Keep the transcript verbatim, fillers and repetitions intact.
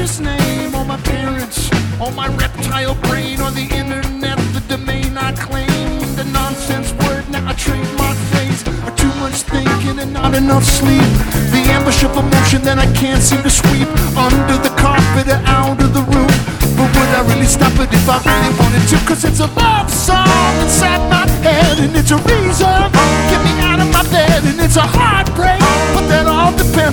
this name on my parents, on my reptile brain, on the internet, the domain I claim. The nonsense word, now I trademark phrase. Too much thinking and not enough sleep. The ambush of emotion that I can't seem to sweep under the carpet or out of the room. But would I really stop it if I really wanted to? Cause it's a love song inside my head, and it's a reason get me out of my bed, and it's a heartbreak, but that all depends